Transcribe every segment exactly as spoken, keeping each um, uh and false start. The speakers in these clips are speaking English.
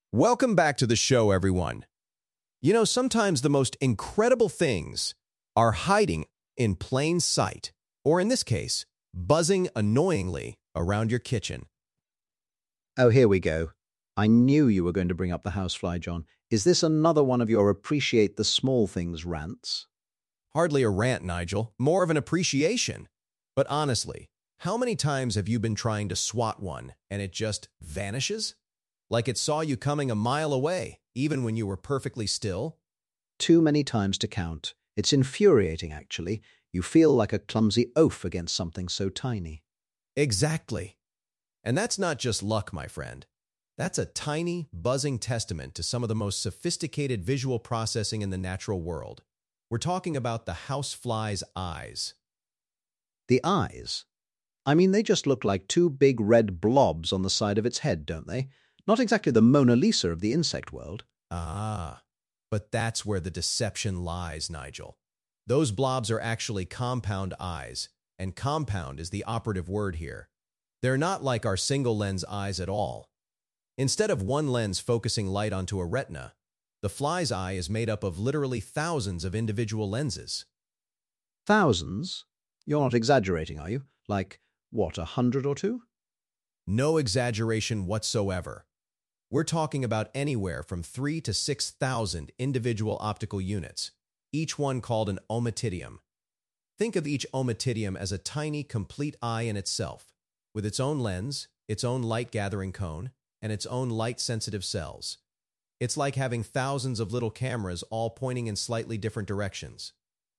Welcome back to the show, everyone. You know, sometimes the most incredible things are hiding in plain sight, or in this case, buzzing annoyingly around your kitchen. Oh, here we go. I knew you were going to bring up the housefly, John. Is this another one of your appreciate the small things rants? Hardly a rant, Nigel, more of an appreciation. But honestly, how many times have you been trying to swat one and it just vanishes? Like it saw you coming a mile away, even when you were perfectly still? Too many times to count. It's infuriating, actually. You feel like a clumsy oaf against something so tiny. Exactly. And that's not just luck, my friend. That's a tiny, buzzing testament to some of the most sophisticated visual processing in the natural world. We're talking about the housefly's eyes. The eyes? I mean, they just look like two big red blobs on the side of its head, don't they? Not exactly the Mona Lisa of the insect world. Ah, but that's where the deception lies, Nigel. Those blobs are actually compound eyes, and compound is the operative word here. They're not like our single-lens eyes at all. Instead of one lens focusing light onto a retina, the fly's eye is made up of literally thousands of individual lenses. Thousands? You're not exaggerating, are you? Like, what, a hundred or two? No exaggeration whatsoever. We're talking about anywhere from three to six thousand individual optical units, each one called an ommatidium. Think of each ommatidium as a tiny, complete eye in itself, with its own lens, its own light-gathering cone, and its own light-sensitive cells. It's like having thousands of little cameras all pointing in slightly different directions.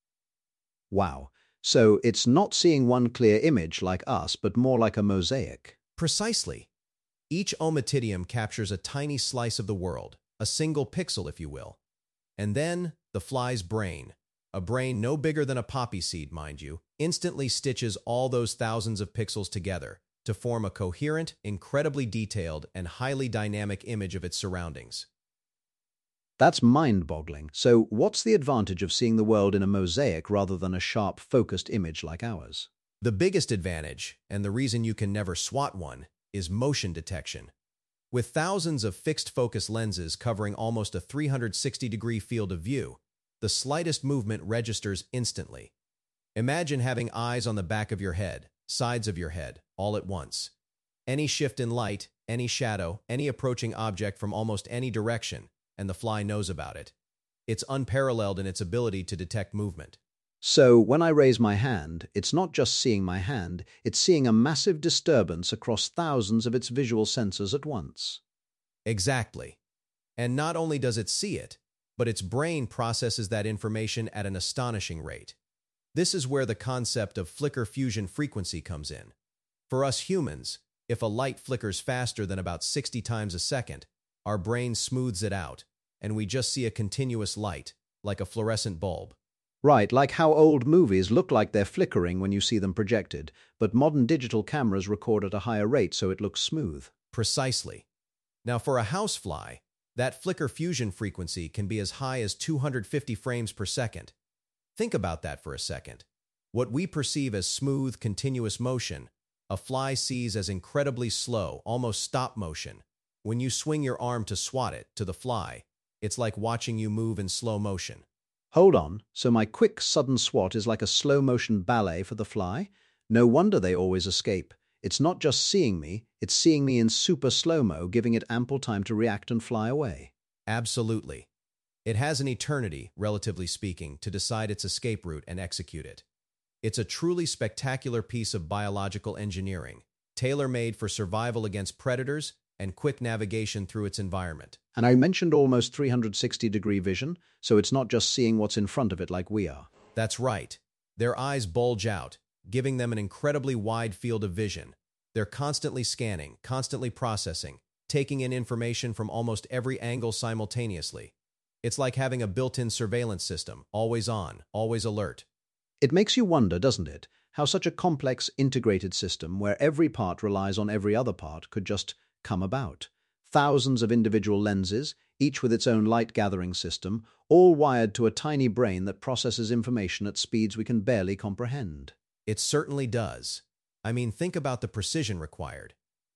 Wow. So it's not seeing one clear image like us, but more like a mosaic. Precisely. Each ommatidium captures a tiny slice of the world, a single pixel, if you will. And then the fly's brain, a brain no bigger than a poppy seed, mind you, instantly stitches all those thousands of pixels together to form a coherent, incredibly detailed, and highly dynamic image of its surroundings. That's mind-boggling. So what's the advantage of seeing the world in a mosaic rather than a sharp, focused image like ours? The biggest advantage, and the reason you can never swat one, is motion detection. With thousands of fixed-focus lenses covering almost a three hundred sixty degree field of view, the slightest movement registers instantly. Imagine having eyes on the back of your head, sides of your head, all at once. Any shift in light, any shadow, any approaching object from almost any direction, and the fly knows about it. It's unparalleled in its ability to detect movement. So when I raise my hand, it's not just seeing my hand, it's seeing a massive disturbance across thousands of its visual sensors at once. Exactly. And not only does it see it, but its brain processes that information at an astonishing rate. This is where the concept of flicker fusion frequency comes in. For us humans, if a light flickers faster than about sixty times a second, our brain smooths it out, and we just see a continuous light, like a fluorescent bulb. Right, like how old movies look like they're flickering when you see them projected, but modern digital cameras record at a higher rate so it looks smooth. Precisely. Now, for a housefly, that flicker fusion frequency can be as high as two hundred fifty frames per second. Think about that for a second. What we perceive as smooth, continuous motion, a fly sees as incredibly slow, almost stop motion. When you swing your arm to swat it, to the fly, it's like watching you move in slow motion. Hold on, so my quick, sudden swat is like a slow-motion ballet for the fly? No wonder they always escape. It's not just seeing me, it's seeing me in super slow-mo, giving it ample time to react and fly away. Absolutely. It has an eternity, relatively speaking, to decide its escape route and execute it. It's a truly spectacular piece of biological engineering, tailor-made for survival against predators and quick navigation through its environment. And I mentioned almost three hundred sixty degree vision, so it's not just seeing what's in front of it like we are. That's right. Their eyes bulge out, giving them an incredibly wide field of vision. They're constantly scanning, constantly processing, taking in information from almost every angle simultaneously. It's like having a built-in surveillance system, always on, always alert. It makes you wonder, doesn't it, how such a complex, integrated system where every part relies on every other part could just come about. Thousands of individual lenses, each with its own light-gathering system, all wired to a tiny brain that processes information at speeds we can barely comprehend. It certainly does. I mean, think about the precision required.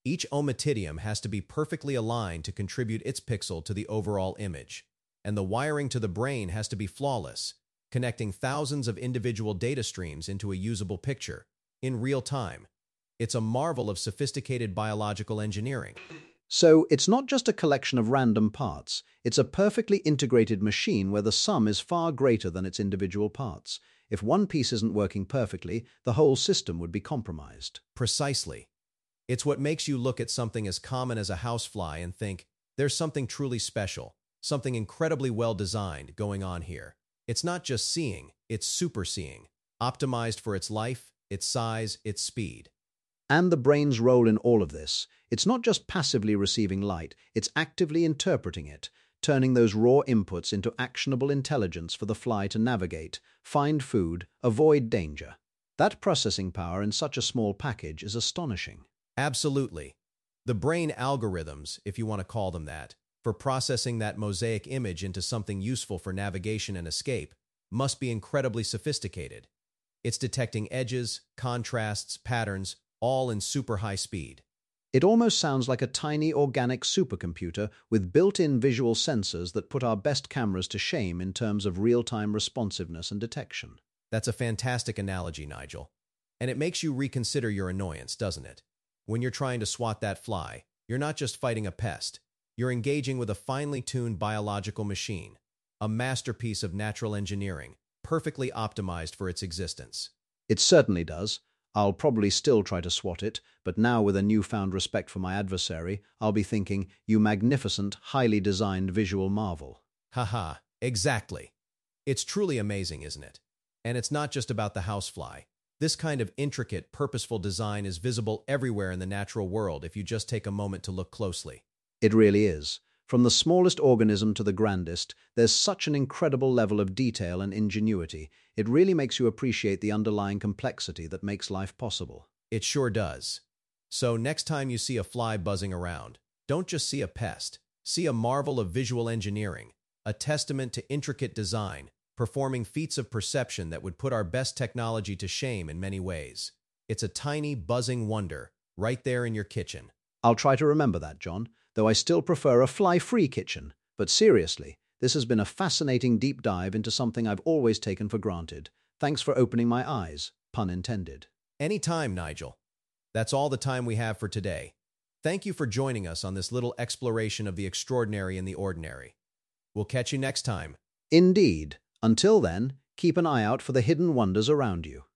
Each ommatidium has to be perfectly aligned to contribute its pixel to the overall image, and the wiring to the brain has to be flawless, connecting thousands of individual data streams into a usable picture, in real time. It's a marvel of sophisticated biological engineering. So it's not just a collection of random parts, it's a perfectly integrated machine where the sum is far greater than its individual parts. If one piece isn't working perfectly, the whole system would be compromised. Precisely. It's what makes you look at something as common as a housefly and think, there's something truly special, something incredibly well designed going on here. It's not just seeing, it's super seeing, optimized for its life, its size, its speed. And the brain's role in all of this. It's not just passively receiving light, it's actively interpreting it, turning those raw inputs into actionable intelligence for the fly to navigate, find food, avoid danger. That processing power in such a small package is astonishing. Absolutely. The brain algorithms, if you want to call them that, for processing that mosaic image into something useful for navigation and escape, must be incredibly sophisticated. It's detecting edges, contrasts, patterns, all in super high speed. It almost sounds like a tiny organic supercomputer with built-in visual sensors that put our best cameras to shame in terms of real-time responsiveness and detection. That's a fantastic analogy, Nigel. And it makes you reconsider your annoyance, doesn't it? When you're trying to swat that fly, you're not just fighting a pest. You're engaging with a finely tuned biological machine, a masterpiece of natural engineering, perfectly optimized for its existence. It certainly does. I'll probably still try to swat it, but now with a newfound respect for my adversary, I'll be thinking, you magnificent, highly designed visual marvel. Haha, exactly. It's truly amazing, isn't it? And it's not just about the housefly. This kind of intricate, purposeful design is visible everywhere in the natural world if you just take a moment to look closely. It really is. From the smallest organism to the grandest, there's such an incredible level of detail and ingenuity. It really makes you appreciate the underlying complexity that makes life possible. It sure does. So next time you see a fly buzzing around, don't just see a pest. See a marvel of visual engineering, a testament to intricate design, performing feats of perception that would put our best technology to shame in many ways. It's a tiny, buzzing wonder, right there in your kitchen. I'll try to remember that, John, though I still prefer a fly-free kitchen. But seriously, this has been a fascinating deep dive into something I've always taken for granted. Thanks for opening my eyes, pun intended. Anytime, Nigel. That's all the time we have for today. Thank you for joining us on this little exploration of the extraordinary and the ordinary. We'll catch you next time. Indeed. Until then, keep an eye out for the hidden wonders around you.